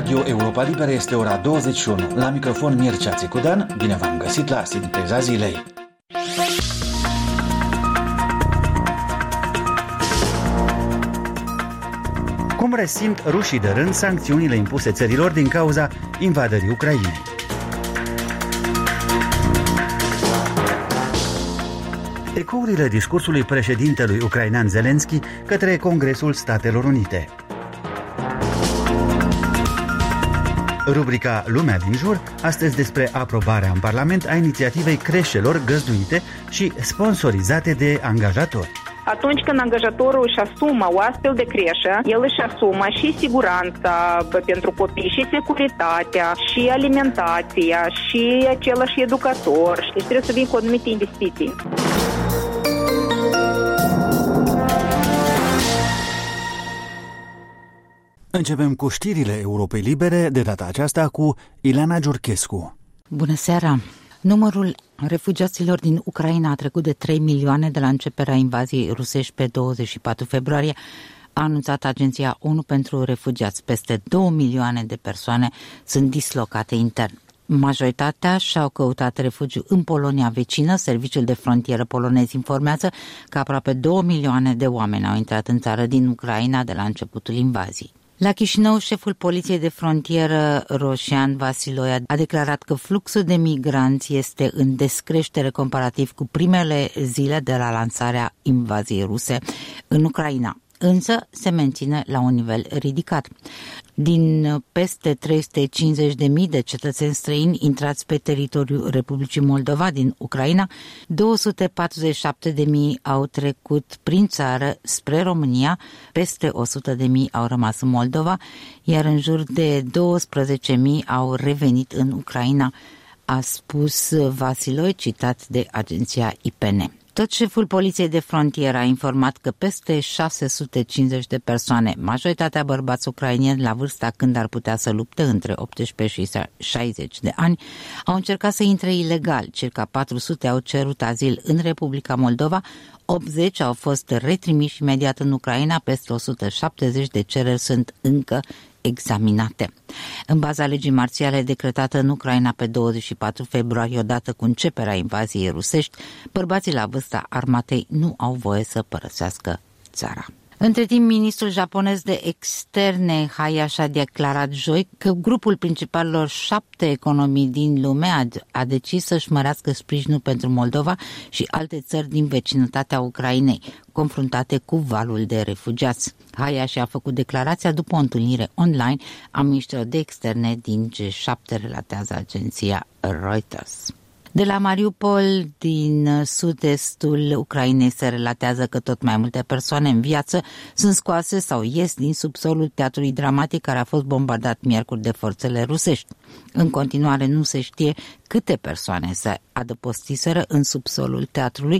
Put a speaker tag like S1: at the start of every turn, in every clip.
S1: Radio Europa Liberă este ora 21. La microfon Mircea Țicudan, bine v-am găsit la Sinteza Zilei. Cum resimt rușii de rând sancțiunile impuse țărilor din cauza invadării Ucrainei? Ecourile discursului președintelui ucrainean Zelensky către Congresul Statelor Unite. Rubrica Lumea din jur, astăzi despre aprobarea în Parlament a inițiativei creșelor găzduite și sponsorizate de angajatori.
S2: Atunci când angajatorul își asumă o astfel de creșă, el își asumă și siguranța pentru copii, și securitatea, și alimentația, și același educator. Deci trebuie să vin cu anumite investiții.
S1: Începem cu știrile Europei Libere, de data aceasta cu Ileana Giurchescu.
S3: Bună seara! Numărul refugiaților din Ucraina a trecut de 3 milioane de la începerea invaziei rusești pe 24 februarie, a anunțat Agenția ONU pentru Refugiați. Peste 2 milioane de persoane sunt dislocate intern. Majoritatea și-au căutat refugiu în Polonia vecină. Serviciul de frontieră polonez informează că aproape 2 milioane de oameni au intrat în țară din Ucraina de la începutul invaziei. La Chișinău, șeful Poliției de Frontieră, Roșian Vasiloia, a declarat că fluxul de migranți este în descreștere comparativ cu primele zile de la lansarea invaziei ruse în Ucraina, însă se menține la un nivel ridicat. Din peste 350.000 de cetățeni străini intrați pe teritoriul Republicii Moldova din Ucraina, 247.000 au trecut prin țară spre România, peste 100.000 au rămas în Moldova, iar în jur de 12.000 au revenit în Ucraina, a spus Vasiloi, citat de agenția IPN. Tot șeful Poliției de Frontieră a informat că peste 650 de persoane, majoritatea bărbați ucrainieni la vârsta când ar putea să lupte între 18 și 60 de ani, au încercat să intre ilegal. Circa 400 au cerut azil în Republica Moldova, 80 au fost retrimiși imediat în Ucraina, peste 170 de cereri sunt încă examinate. În baza legii marțiale decretată în Ucraina pe 24 februarie, odată cu începerea invaziei rusești, bărbații la vârsta armatei nu au voie să părăsească țara. Între timp, ministrul japonez de externe Hayashi a declarat joi că grupul principalelor 7 economii din lume a decis să-și mărească sprijinul pentru Moldova și alte țări din vecinătatea Ucrainei, confruntate cu valul de refugiați. Hayashi a făcut declarația după o întâlnire online a ministrilor de externe din G7, relatează agenția Reuters. De la Mariupol, din sud-estul Ucrainei, se relatează că tot mai multe persoane în viață sunt scoase sau ies din subsolul teatrului dramatic care a fost bombardat miercuri de forțele rusești. În continuare nu se știe câte persoane se adăpostiseră în subsolul teatrului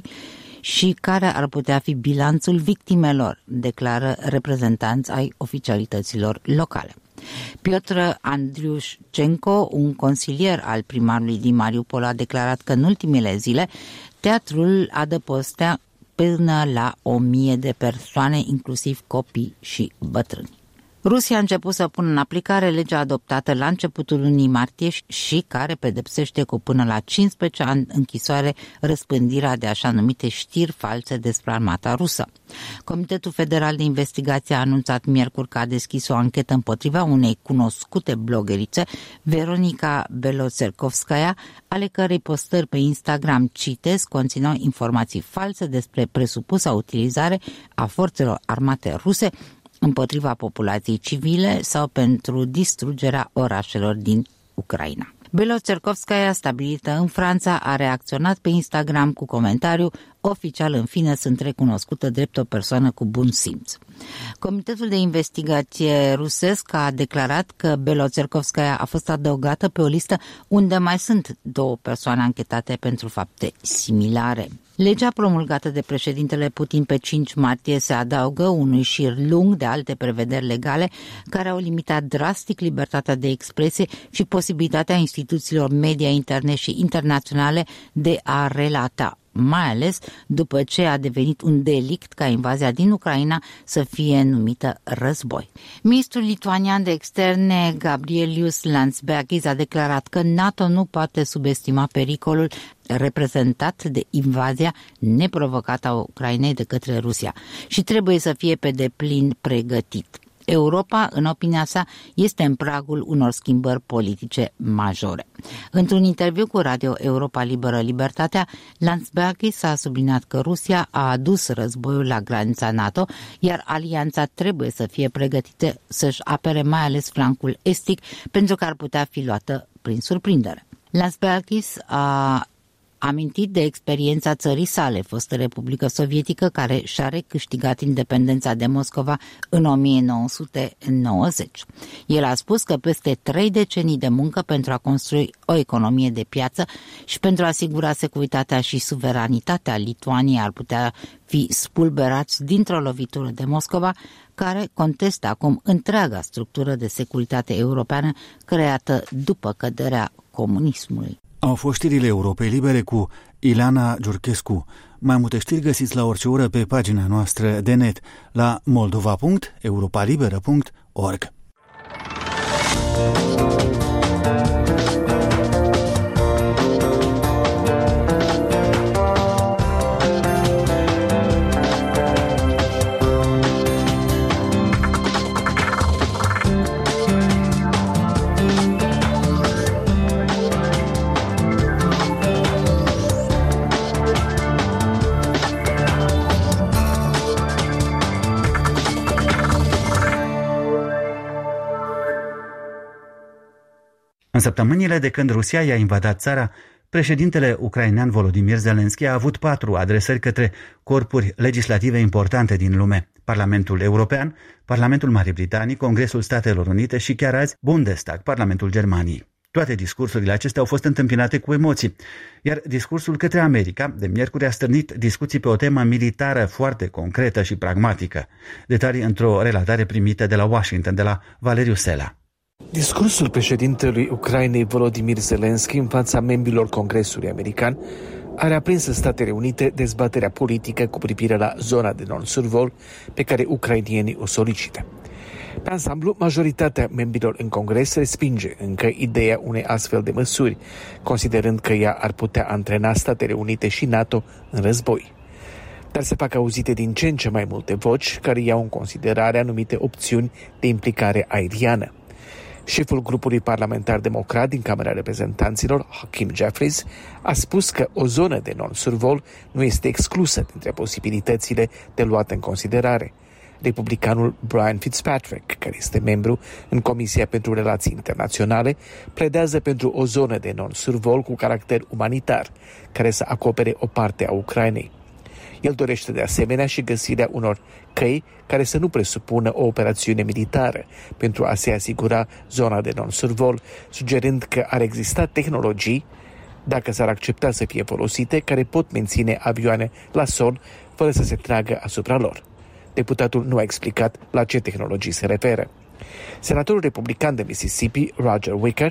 S3: și care ar putea fi bilanțul victimelor, declară reprezentanți ai oficialităților locale. Piotr Andriușcenko, un consilier al primarului din Mariupol, a declarat că în ultimele zile teatrul adăpostea până la 1000 de persoane, inclusiv copii și bătrâni. Rusia a început să pună în aplicare legea adoptată la începutul lunii martie și care pedepsește cu până la 15 ani închisoare răspândirea de așa numite știri false despre armata rusă. Comitetul Federal de Investigație a anunțat miercuri că a deschis o anchetă împotriva unei cunoscute blogerițe, Veronica Beloțerkovskaya, ale cărei postări pe Instagram, citez, conțineau informații false despre presupusa utilizare a forțelor armate ruse împotriva populației civile sau pentru distrugerea orașelor din Ucraina. Beloțerkovskaya, stabilită în Franța, a reacționat pe Instagram cu comentariu: oficial, în fine, sunt recunoscută drept o persoană cu bun simț. Comitetul de investigație rusesc a declarat că Beloțerkovskaya a fost adăugată pe o listă unde mai sunt 2 persoane anchetate pentru fapte similare. Legea promulgată de președintele Putin pe 5 martie se adaugă unui șir lung de alte prevederi legale care au limitat drastic libertatea de expresie și posibilitatea instituțiilor media interne și internaționale de a relata. mai ales după ce a devenit un delict ca invazia din Ucraina să fie numită război. Ministrul lituanian de externe Gabrielius Landsbergis a declarat că NATO nu poate subestima pericolul reprezentat de invazia neprovocată a Ucrainei de către Rusia și trebuie să fie pe deplin pregătit. Europa, în opinia sa, este în pragul unor schimbări politice majore. Într-un interviu cu Radio Europa Liberă Libertatea, Landsbergis a subliniat că Rusia a adus războiul la granița NATO, iar alianța trebuie să fie pregătită să-și apere mai ales flancul estic, pentru că ar putea fi luată prin surprindere. Landsbergis a amintit de experiența țării sale, fostă Republică Sovietică, care și-a recâștigat independența de Moscova în 1990. El a spus că peste 3 decenii de muncă pentru a construi o economie de piață și pentru a asigura securitatea și suveranitatea Lituaniei ar putea fi spulberați dintr-o lovitură de Moscova, care contestă acum întreaga structură de securitate europeană creată după căderea comunismului.
S1: Au fost știrile Europei Libere cu Ileana Giurchescu. Mai multe știri găsiți la orice oră pe pagina noastră de net la moldova.europalibera.org. În săptămânile de când Rusia i-a invadat țara, președintele ucrainean Volodymyr Zelensky a avut 4 adresări către corpuri legislative importante din lume: Parlamentul European, Parlamentul Marii Britanii, Congresul Statelor Unite și chiar azi Bundestag, Parlamentul Germaniei. Toate discursurile acestea au fost întâmpinate cu emoții, iar discursul către America de miercuri a stârnit discuții pe o temă militară foarte concretă și pragmatică. Detalii într-o relatare primită de la Washington, de la Valeriu Sela.
S4: Discursul președintelui Ucrainei Volodymyr Zelensky în fața membrilor Congresului American a reaprins în Statele Unite dezbaterea politică cu privire la zona de non-survol pe care ucrainienii o solicită. Pe ansamblu, majoritatea membrilor în Congres respinge încă ideea unei astfel de măsuri, considerând că ea ar putea antrena Statele Unite și NATO în război. Dar se fac auzite din ce în ce mai multe voci care iau în considerare anumite opțiuni de implicare aeriană. Șeful grupului parlamentar democrat din Camera Reprezentanților, Hakeem Jeffries, a spus că o zonă de non-survol nu este exclusă dintre posibilitățile de luat în considerare. Republicanul Brian Fitzpatrick, care este membru în Comisia pentru Relații Internaționale, pledează pentru o zonă de non-survol cu caracter umanitar, care să acopere o parte a Ucrainei. El dorește de asemenea și găsirea unor căi care să nu presupună o operațiune militară pentru a se asigura zona de non-survol, sugerând că ar exista tehnologii, dacă s-ar accepta să fie folosite, care pot menține avioane la sol fără să se tragă asupra lor. Deputatul nu a explicat la ce tehnologii se referă. Senatorul republican de Mississippi, Roger Wicker,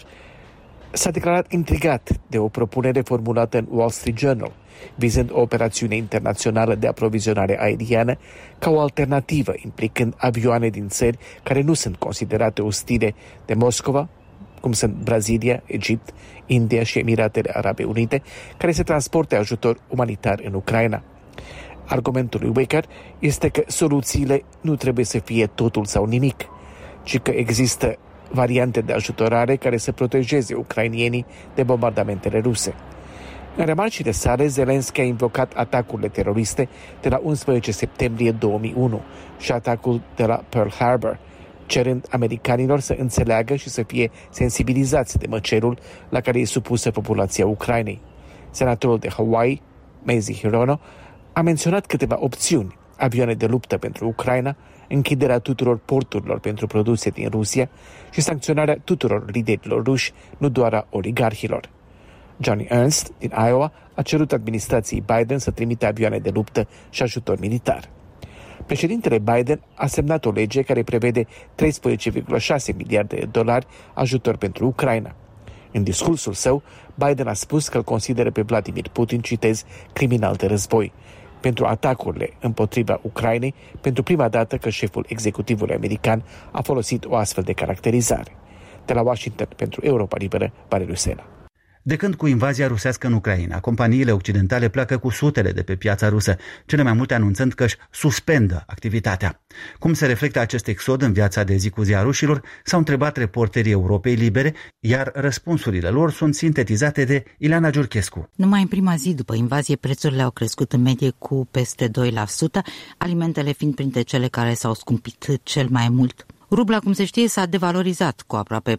S4: s-a declarat intrigat de o propunere formulată în Wall Street Journal, vizând o operațiune internațională de aprovizionare aeriană ca o alternativă, implicând avioane din țări care nu sunt considerate ostile de Moscova, cum sunt Brazilia, Egipt, India și Emiratele Arabe Unite, care se transporte ajutor umanitar în Ucraina. Argumentul lui Wicker este că soluțiile nu trebuie să fie totul sau nimic, ci că există variante de ajutorare care să protejeze ucrainienii de bombardamentele ruse. În remarcile sale, Zelensky a invocat atacurile teroriste de la 11 septembrie 2001 și atacul de la Pearl Harbor, cerând americanilor să înțeleagă și să fie sensibilizați de măcelul la care e supusă populația Ucrainei. Senatorul de Hawaii, Mazie Hirono, a menționat câteva opțiuni: avioane de luptă pentru Ucraina, închiderea tuturor porturilor pentru produse din Rusia și sancționarea tuturor liderilor ruși, nu doar a oligarhilor. Johnny Ernst, din Iowa, a cerut administrației Biden să trimită avioane de luptă și ajutor militar. Președintele Biden a semnat o lege care prevede $13,6 miliarde ajutor pentru Ucraina. În discursul său, Biden a spus că îl consideră pe Vladimir Putin, citez, criminal de război pentru atacurile împotriva Ucrainei, pentru prima dată că șeful executivului american a folosit o astfel de caracterizare. De la Washington pentru Europa Liberă, Valeriu Sena.
S1: De când cu invazia rusească în Ucraina, companiile occidentale pleacă cu sutele de pe piața rusă, cele mai multe anunțând că își suspendă activitatea. Cum se reflectă acest exod în viața de zi cu zi a rușilor, s-au întrebat reporterii Europei Libere, iar răspunsurile lor sunt sintetizate de Ileana Giurchescu.
S3: Numai în prima zi după invazie, prețurile au crescut în medie cu peste 2%, alimentele fiind printre cele care s-au scumpit cel mai mult. Rubla, cum se știe, s-a devalorizat cu aproape 40%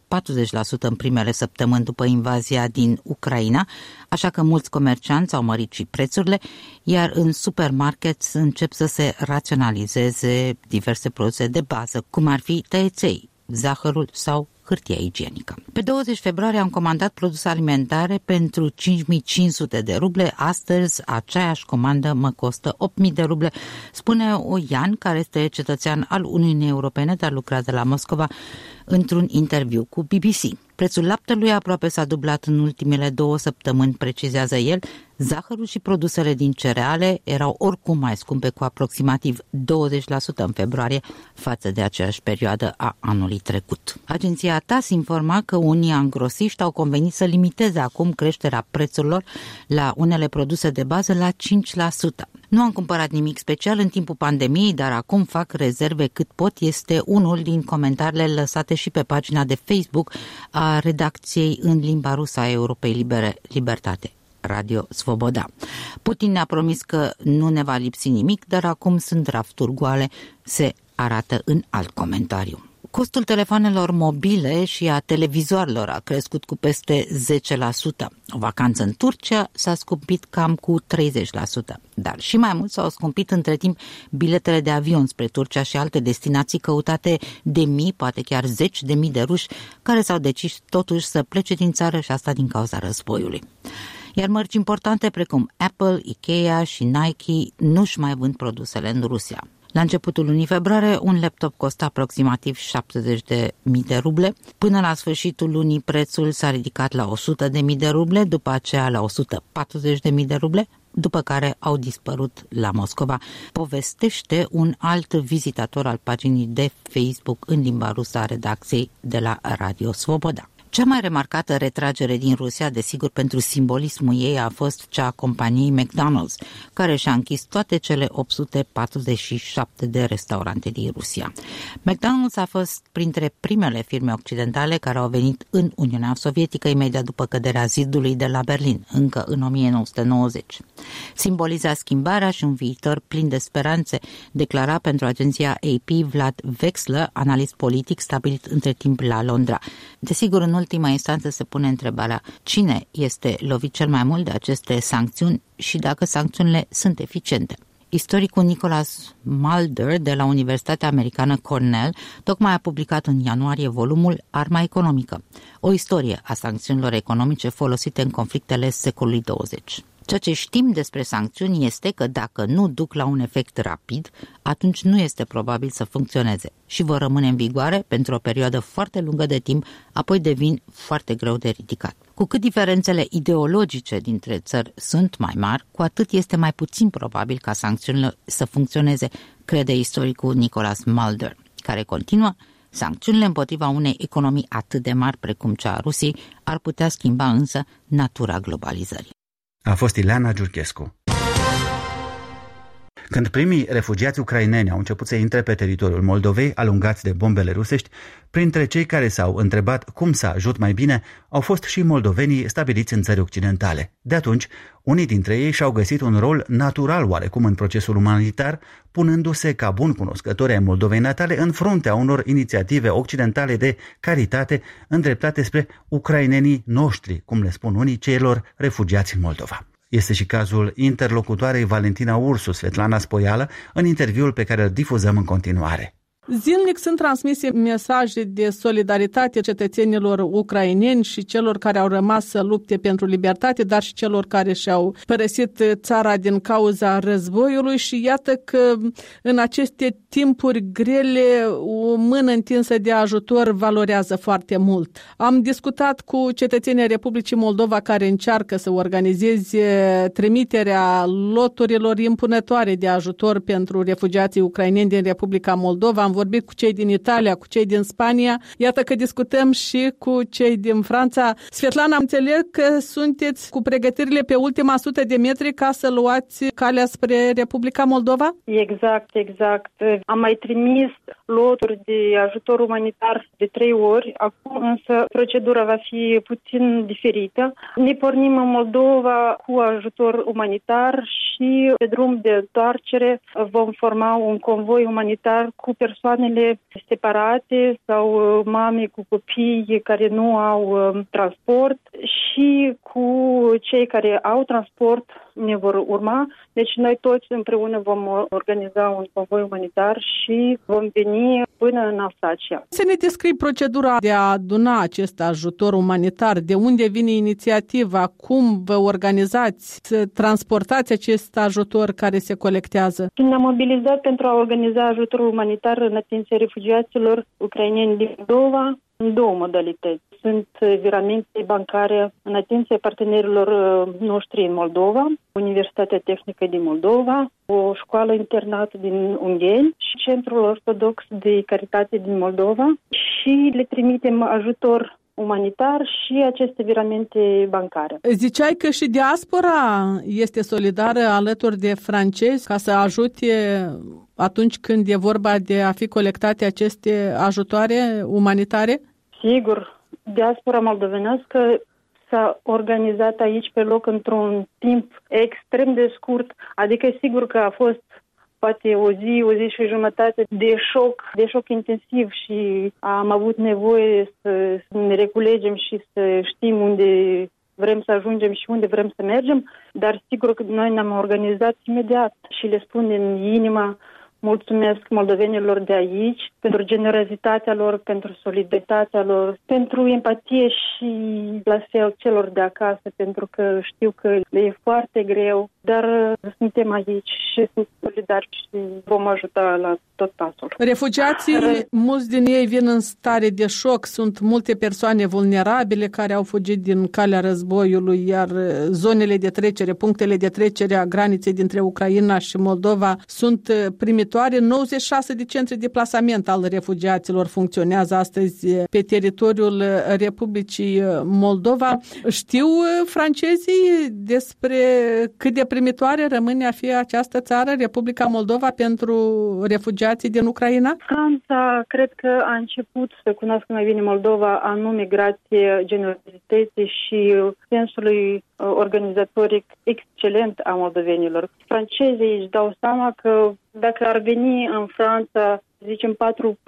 S3: în primele săptămâni după invazia din Ucraina, așa că mulți comercianți au mărit și prețurile, iar în supermarket încep să se raționalizeze diverse produse de bază, cum ar fi tăieței, zahărul sau hârtia igienică. Pe 20 februarie am comandat produse alimentare pentru 5.500 de ruble. Astăzi aceeași comandă mă costă 8.000 de ruble, spune Oian, care este cetățean al Uniunii Europene, dar lucrează la Moscova, într-un interviu cu BBC. Prețul laptelui aproape s-a dublat în ultimele 2 săptămâni, precizează el. Zahărul și produsele din cereale erau oricum mai scumpe cu aproximativ 20% în februarie față de aceeași perioadă a anului trecut. Agenția TASS informa că unii angrosiști au convenit să limiteze acum creșterea prețurilor la unele produse de bază la 5%. Nu am cumpărat nimic special în timpul pandemiei, dar acum fac rezerve cât pot, este unul din comentariile lăsate și pe pagina de Facebook a redacției în limba rusă a Europei Libere, Libertate, Radio Svoboda. Putin ne-a promis că nu ne va lipsi nimic, dar acum sunt rafturi goale, se arată în alt comentariu. Costul telefonelor mobile și a televizoarelor a crescut cu peste 10%. O vacanță în Turcia s-a scumpit cam cu 30%, dar și mai mult s-au scumpit între timp biletele de avion spre Turcia și alte destinații căutate de mii, poate chiar 10.000 de ruși care s-au decis totuși să plece din țară, și asta din cauza războiului. Iar mărci importante precum Apple, Ikea și Nike nu-și mai vând produsele în Rusia. La începutul lunii februarie, un laptop costa aproximativ 70.000 de ruble. Până la sfârșitul lunii, prețul s-a ridicat la 100.000 de ruble, după aceea la 140.000 de ruble, după care au dispărut la Moscova, povestește un alt vizitator al paginii de Facebook în limba rusă a redacției de la Radio Svoboda. Cea mai remarcată retragere din Rusia, desigur pentru simbolismul ei, a fost cea a companiei McDonald's, care și-a închis toate cele 847 de restaurante din Rusia. McDonald's a fost printre primele firme occidentale care au venit în Uniunea Sovietică imediat după căderea zidului de la Berlin, încă în 1990. Simboliza schimbarea și un viitor plin de speranțe, declara pentru agenția AP Vlad Vexler, analist politic stabilit între timp la Londra. Desigur, în ultima instanță se pune întrebarea cine este lovit cel mai mult de aceste sancțiuni și dacă sancțiunile sunt eficiente. Istoricul Nicholas Mulder de la Universitatea Americană Cornell tocmai a publicat în ianuarie volumul Arma economică, o istorie a sancțiunilor economice folosite în conflictele secolului 20. Ceea ce știm despre sancțiuni este că dacă nu duc la un efect rapid, atunci nu este probabil să funcționeze și vor rămâne în vigoare pentru o perioadă foarte lungă de timp, apoi devin foarte greu de ridicat. Cu cât diferențele ideologice dintre țări sunt mai mari, cu atât este mai puțin probabil ca sancțiunile să funcționeze, crede istoricul Nicholas Mulder, care continuă: sancțiunile împotriva unei economii atât de mari precum cea a Rusiei ar putea schimba însă natura globalizării.
S1: A fost Ileana Giurchescu. Când primii refugiați ucraineni au început să intre pe teritoriul Moldovei, alungați de bombele rusești, printre cei care s-au întrebat cum să ajut mai bine, au fost și moldovenii stabiliți în țări occidentale. De atunci, unii dintre ei și-au găsit un rol natural oarecum în procesul umanitar, punându-se ca buni cunoscători ai Moldovei natale în fruntea unor inițiative occidentale de caritate îndreptate spre ucrainenii noștri, cum le spun unii, celor refugiați în Moldova. Este și cazul interlocutoarei Valentina Ursu, Svetlana Spoială, în interviul pe care îl difuzăm în continuare.
S5: Zilnic sunt transmise mesaje de solidaritate cetățenilor ucraineni și celor care au rămas să lupte pentru libertate, dar și celor care și-au părăsit țara din cauza războiului și iată că în aceste timpuri grele o mână întinsă de ajutor valorează foarte mult. Am discutat cu cetățenii Republicii Moldova care încearcă să organizeze trimiterea loturilor impunătoare de ajutor pentru refugiații ucraineni din Republica Moldova. Am vorbit cu cei din Italia, cu cei din Spania. Iată că discutăm și cu cei din Franța. Svetlana, înțeleg că sunteți cu pregătirile pe ultima 100 de metri ca să luați calea spre Republica Moldova?
S6: Exact. Am mai trimis loturi de ajutor umanitar de 3 ori. Acum însă procedura va fi puțin diferită. Ne pornim în Moldova cu ajutor umanitar și pe drum de întoarcere vom forma un convoi umanitar cu persoanele separate sau mame cu copii care nu au transport și cu cei care au transport ne vor urma. Deci noi toți împreună vom organiza un convoi umanitar și vom veni până în Alsacia.
S5: Să ne descrii procedura de a aduna acest ajutor umanitar, de unde vine inițiativa, cum vă organizați să transportați acest ajutor care se colectează?
S6: Ne-am mobilizat pentru a organiza ajutorul umanitar în atenția refugiaților ucraineni din Moldova în 2 modalități. Sunt viramente bancare în atenția partenerilor noștri în Moldova, Universitatea Tehnică din Moldova, o școală internată din Ungheni și Centrul Ortodox de Caritate din Moldova și le trimitem ajutor umanitar și aceste viramente bancare.
S5: Ziceai că și diaspora este solidară alături de francezi ca să ajute atunci când e vorba de a fi colectate aceste ajutoare umanitare?
S6: Sigur, diaspora moldovenească s-a organizat aici pe loc într-un timp extrem de scurt, adică sigur că a fost poate o zi și jumătate de șoc intensiv și am avut nevoie să ne reculegem și să știm unde vrem să ajungem și unde vrem să mergem, dar sigur că noi ne-am organizat imediat și le spun din inima mulțumesc moldovenilor de aici pentru generozitatea lor, pentru solidaritatea lor, pentru empatie și la fel celor de acasă, pentru că știu că le e foarte greu, dar suntem aici și sunt solidari și vom ajuta la tot pasul.
S5: Refugiații, mulți din ei vin în stare de șoc, sunt multe persoane vulnerabile care au fugit din calea războiului, iar zonele de trecere, punctele de trecere a graniței dintre Ucraina și Moldova sunt primitoare. 96 de centre de plasament al refugiaților funcționează astăzi pe teritoriul Republicii Moldova. Știu francezii despre cât de primitoare rămâne a fi această țară, Republica Moldova, pentru refugiații din Ucraina?
S6: Franța cred că a început să cunoască mai bine Moldova anume grație generozității și sensului organizatoric excelent a moldovenilor. Francezii își dau seama că dacă ar veni în Franța, zicem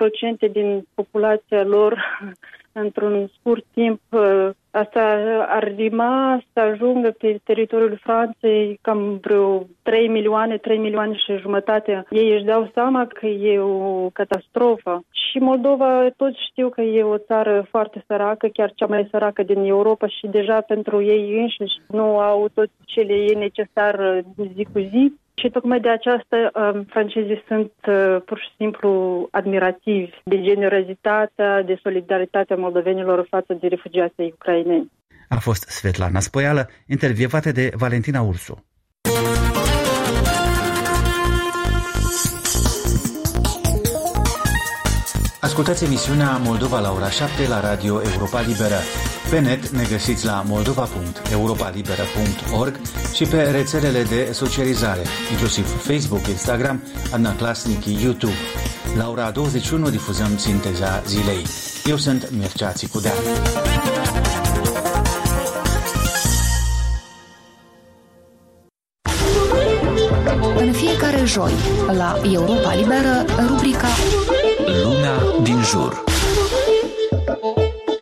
S6: 4% din populația lor într-un scurt timp, asta ar rima să ajungă pe teritoriul Franței cam vreo 3 milioane și jumătate. Ei își dau seama că e o catastrofă. Și Moldova, toți știu că e o țară foarte săracă, chiar cea mai săracă din Europa și deja pentru ei înșiși nu au tot ce le e necesar zi cu zi. Și tocmai de aceasta francezii sunt pur și simplu admirativi de generozitatea, de solidaritatea moldovenilor față de refugiații ucraineni.
S1: A fost Svetlana Spoială, intervievată de Valentina Ursu. Ascultați emisiunea Moldova la ora 7 la Radio Europa Liberă. Pe net ne găsiți la moldova.europalibera.org și pe rețelele de socializare, inclusiv Facebook, Instagram, Adnaclasnic, YouTube. La ora 21 difuzăm sinteza zilei. Eu sunt Mircea Țicudean.
S7: În fiecare joi, la Europa Liberă, rubrica
S8: Lumea din jur.
S3: Andrei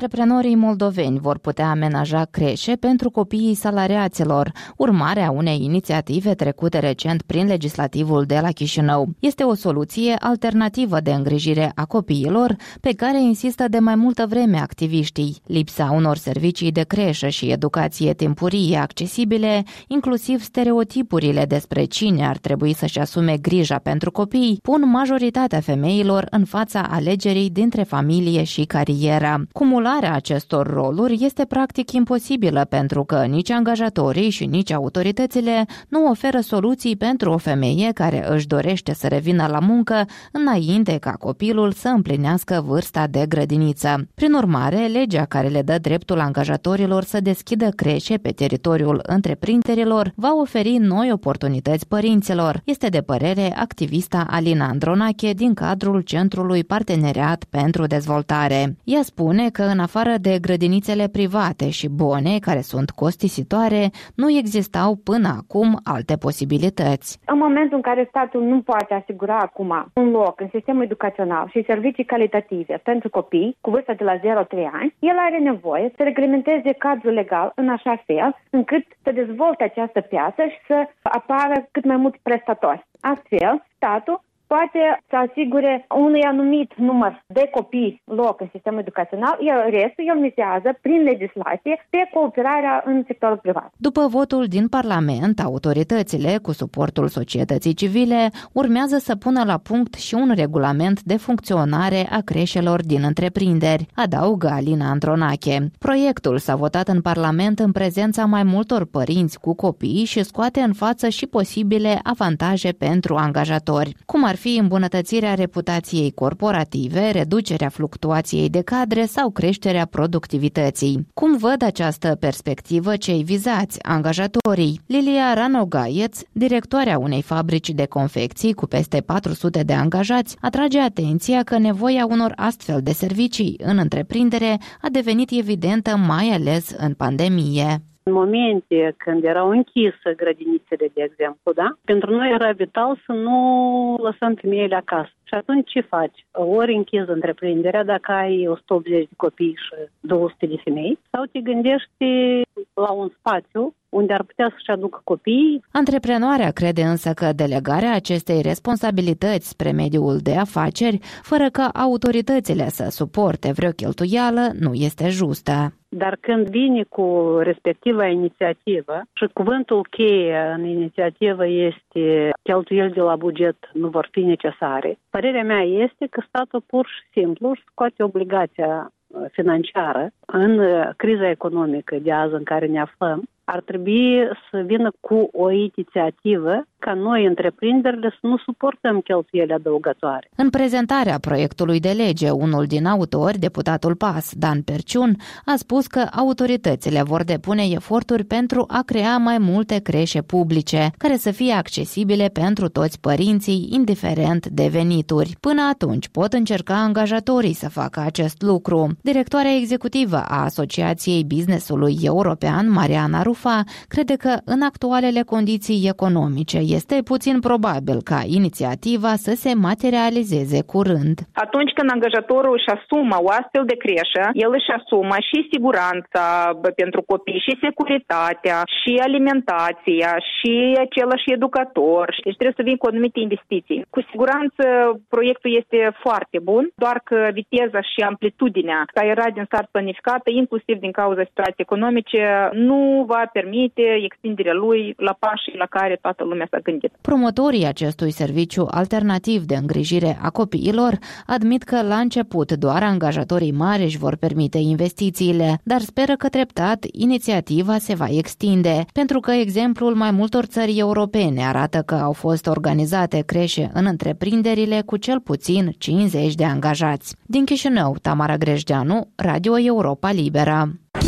S8: antreprenorii moldoveni vor putea amenaja creșe pentru copiii salariaților, urmare a unei inițiative trecute recent prin legislativul de la Chișinău. Este o soluție alternativă de îngrijire a copiilor, pe care insistă de mai multă vreme activiștii. Lipsa unor servicii de creșă și educație timpurie accesibile, inclusiv stereotipurile despre cine ar trebui să-și asume grija pentru copii, pun majoritatea femeilor în fața alegerii dintre familie și carieră. Cumularea acestor roluri este practic imposibilă pentru că nici angajatorii și nici autoritățile nu oferă soluții pentru o femeie care își dorește să revină la muncă înainte ca copilul să împlinească vârsta de grădiniță. Prin urmare, legea care le dă dreptul angajatorilor să deschidă creșe pe teritoriul întreprinderilor va oferi noi oportunități părinților, este de părere activista Alina Andronache din cadrul Centrului Parteneriat pentru Dezvoltare. Ea spune că în afară de grădinițele private și bune, care sunt costisitoare, nu existau până acum alte posibilități.
S9: În momentul în care statul nu poate asigura acum un loc în sistemul educațional și servicii calitative pentru copii cu vârsta de la 0-3 ani, el are nevoie să reglementeze cadrul legal în așa fel încât să dezvolte această piață și să apară cât mai mulți prestatori. Astfel, statul poate să asigure unui anumit număr de copii loc în sistemul educațional, iar restul el mizează prin legislație pe cooperarea în sectorul privat.
S8: După votul din Parlament, autoritățile, cu suportul societății civile, urmează să pună la punct și un regulament de funcționare a creșelor din întreprinderi, adaugă Alina Andronache. Proiectul s-a votat în Parlament în prezența mai multor părinți cu copii și scoate în față și posibile avantaje pentru angajatori, cum ar fi îmbunătățirea reputației corporative, reducerea fluctuației de cadre sau creșterea productivității. Cum văd această perspectivă cei vizați, angajatorii? Lilia Ranogaiț, directoarea unei fabrici de confecții cu peste 400 de angajați, atrage atenția că nevoia unor astfel de servicii în întreprindere a devenit evidentă mai ales în pandemie.
S10: În momente când erau închise grădinițele, de exemplu, da? Pentru noi era vital să nu lăsăm femeile acasă. Și atunci ce faci? Ori închizi întreprinderea dacă ai 180 de copii și 200 de femei, sau te gândești la un spațiu unde ar putea să-și aducă copiii.
S8: Antreprenoarea crede însă că delegarea acestei responsabilități spre mediul de afaceri, fără ca autoritățile să suporte vreo cheltuială, nu este justă.
S10: Dar când vine cu respectiva inițiativă și cuvântul cheie în inițiativă este cheltuieli de la buget nu vor fi necesare, părerea mea este că statul pur și simplu își scoate obligația financiară în criza economică de azi în care ne aflăm. Ar trebui să vină cu o inițiativă ca noi, întreprinderile, să nu suportăm cheltuieli adăugătoare.
S8: În prezentarea proiectului de lege, unul din autori, deputatul PAS, Dan Perciun, a spus că autoritățile vor depune eforturi pentru a crea mai multe creșe publice, care să fie accesibile pentru toți părinții, indiferent de venituri. Până atunci pot încerca angajatorii să facă acest lucru. Directoarea executivă a Asociației Businessului European, Mariana Rufa, crede că în actualele condiții economice este puțin probabil ca inițiativa să se materializeze curând.
S2: Atunci când angajatorul își asumă o astfel de creșă, el își asumă și siguranța pentru copii, și securitatea, și alimentația, și același educator. Deci trebuie să vin cu anumite investiții. Cu siguranță proiectul este foarte bun, doar că viteza și amplitudinea care era din start planificată, inclusiv din cauza situației economice, nu va permite extinderea lui la pașii la care toată lumea s-a gândit.
S8: Promotorii acestui serviciu alternativ de îngrijire a copiilor admit că la început doar angajatorii mari își vor permite investițiile, dar speră că treptat inițiativa se va extinde, pentru că exemplul mai multor țări europene arată că au fost organizate creșe în întreprinderile cu cel puțin 50 de angajați. Din Chișinău, Tamara Grejdeanu, Radio Europa Liberă.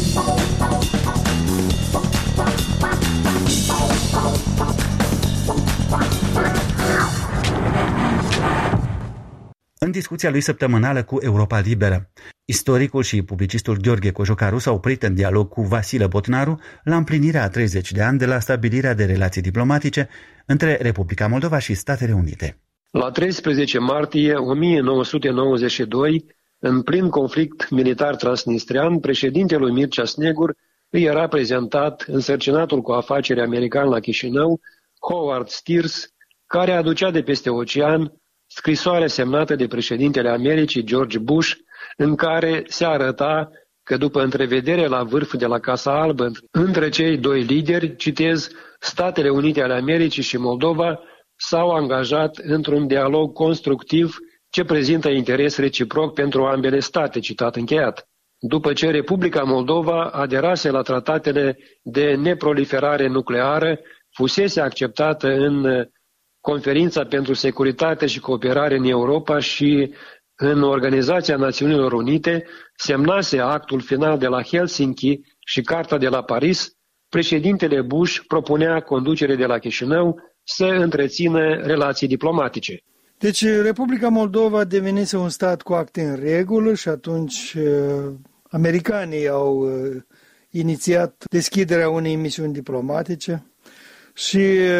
S1: În discuția lui săptămânală cu Europa Liberă, istoricul și publicistul Gheorghe Cojocaru s-a oprit în dialog cu Vasile Botnaru la împlinirea a 30 de ani de la stabilirea de relații diplomatice între Republica Moldova și Statele Unite.
S11: La 13 martie 1992, în plin conflict militar transnistrian, președintelui Mircea Snegur îi era prezentat însărcinatul cu afaceri american la Chișinău, Howard Steers, care aducea de peste ocean scrisoarea semnată de președintele Americii, George Bush, în care se arăta că după întrevedere la vârf de la Casa Albă între cei doi lideri, citez, Statele Unite ale Americii și Moldova s-au angajat într-un dialog constructiv ce prezintă interes reciproc pentru ambele state, citat încheiat. După ce Republica Moldova aderase la tratatele de neproliferare nucleară, fusese acceptată în Conferința pentru Securitate și Cooperare în Europa și în Organizația Națiunilor Unite, semnase actul final de la Helsinki și Carta de la Paris, președintele Bush propunea conducerea de la Chișinău să întrețină relații diplomatice.
S12: Deci Republica Moldova devenise un stat cu acte în regulă și atunci americanii au inițiat deschiderea unei misiuni diplomatice și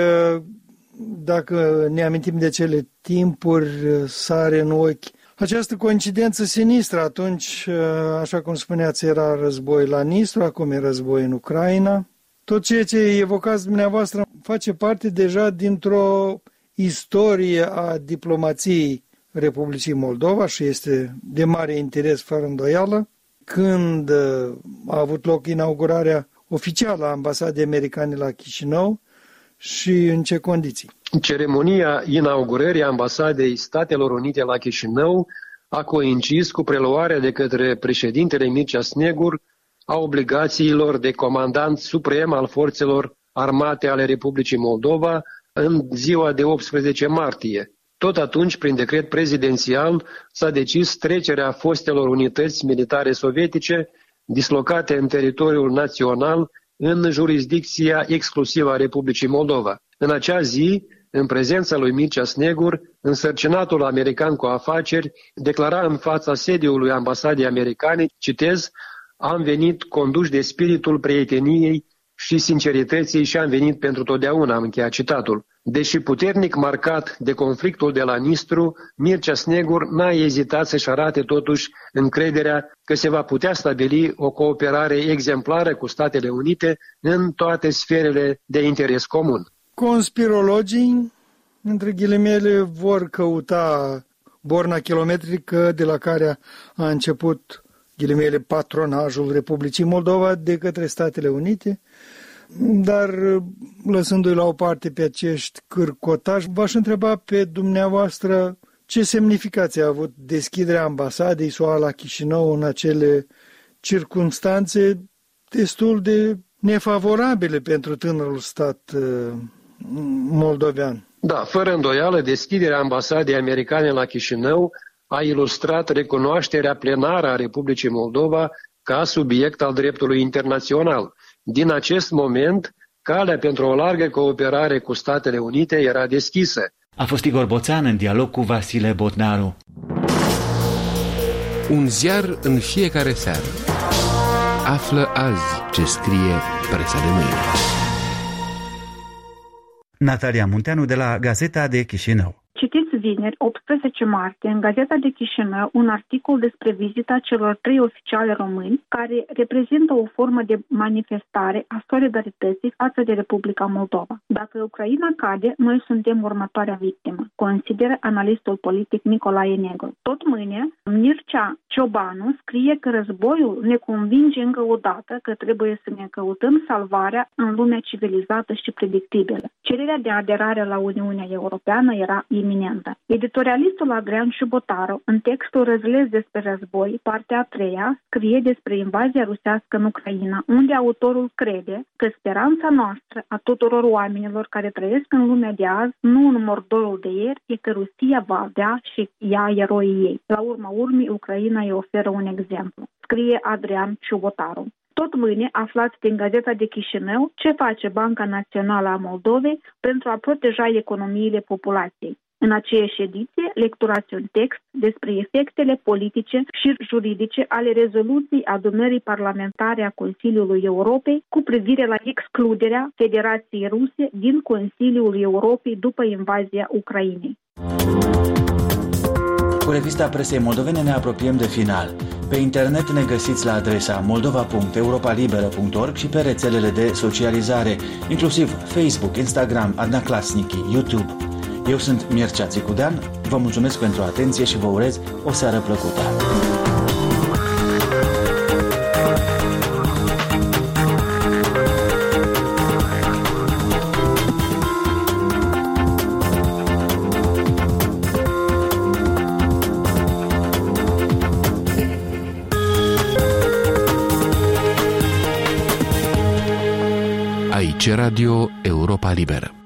S12: dacă ne amintim de cele timpuri, sare în ochi această coincidență sinistră. Atunci, așa cum spuneați, era război la Nistru, acum e război în Ucraina. Tot ceea ce evocați dumneavoastră face parte deja dintr-o istorie a diplomației Republicii Moldova și este de mare interes, fără îndoială, când a avut loc inaugurarea oficială a ambasadei americane la Chișinău și în ce condiții.
S11: Ceremonia inaugurării ambasadei Statelor Unite la Chișinău a coincis cu preluarea de către președintele Mircea Snegur a obligațiilor de comandant suprem al forțelor armate ale Republicii Moldova în ziua de 18 martie. Tot atunci, prin decret prezidențial, s-a decis trecerea fostelor unități militare sovietice dislocate în teritoriul național în jurisdicția exclusivă a Republicii Moldova. În acea zi, în prezența lui Mircea Snegur, însărcinatul american cu afaceri declara în fața sediului ambasadei americane, citez, am venit conduși de spiritul prieteniei și sincerității și am venit pentru totdeauna, am încheiat citatul. Deși puternic marcat de conflictul de la Nistru, Mircea Snegur n-a ezitat să-și arate totuși încrederea că se va putea stabili o cooperare exemplară cu Statele Unite în toate sferele de interes comun.
S12: Conspirologii, între ghilimele, vor căuta borna kilometrică de la care a început, ghilimele, patronajul Republicii Moldova de către Statele Unite, dar lăsându-i la o parte pe acești cârcotași, v-aș întreba pe dumneavoastră ce semnificație a avut deschiderea ambasadei SUA la Chișinău în acele circumstanțe destul de nefavorabile pentru tânărul stat moldovean.
S11: Da, fără îndoială, deschiderea ambasadei americane la Chișinău a ilustrat recunoașterea plenară a Republicii Moldova ca subiect al dreptului internațional. Din acest moment, calea pentru o largă cooperare cu Statele Unite era deschisă.
S1: A fost Igor Boțan în dialog cu Vasile Botnaru.
S13: Un ziar în fiecare seară. Află azi ce scrie presa de mâine.
S1: Natalia Munteanu de la Gazeta de Chișinău.
S14: Citiți vineri, 18 martie, în Gazeta de Chișinău, un articol despre vizita celor 3 oficiali români, care reprezintă o formă de manifestare a solidarității față de Republica Moldova. Dacă Ucraina cade, noi suntem următoarea victimă, consideră analistul politic Nicolae Negru. Tot mâine, Mircea Ciobanu scrie că războiul ne convinge încă o dată că trebuie să ne căutăm salvarea în lumea civilizată și predictibilă. Cererea de aderare la Uniunea Europeană era iminentă. Editorialistul Adrian Ciubotaru, în textul Răzles despre război, partea a 3-a, scrie despre invazia rusească în Ucraina, unde autorul crede că speranța noastră a tuturor oamenilor care trăiesc în lumea de azi, nu în mordorul de ieri, e că Rusia va avea și ea eroii ei. La urma urmei, Ucraina îi oferă un exemplu, scrie Adrian Ciubotaru. Tot mâine aflați din Gazeta de Chișinău ce face Banca Națională a Moldovei pentru a proteja economiile populației. În aceeași ediție, lecturați un text despre efectele politice și juridice ale rezoluției adunării parlamentare a Consiliului Europei cu privire la excluderea Federației Ruse din Consiliul Europei după invazia Ucrainei.
S1: Cu revista presei moldovene ne apropiem de final. Pe internet ne găsiți la adresa moldova.europalibera.org și pe rețelele de socializare, inclusiv Facebook, Instagram, Adnaclasnici, YouTube. Eu sunt Mircea Țicudean, vă mulțumesc pentru atenție și vă urez o seară plăcută.
S13: Aici Radio Europa Liberă.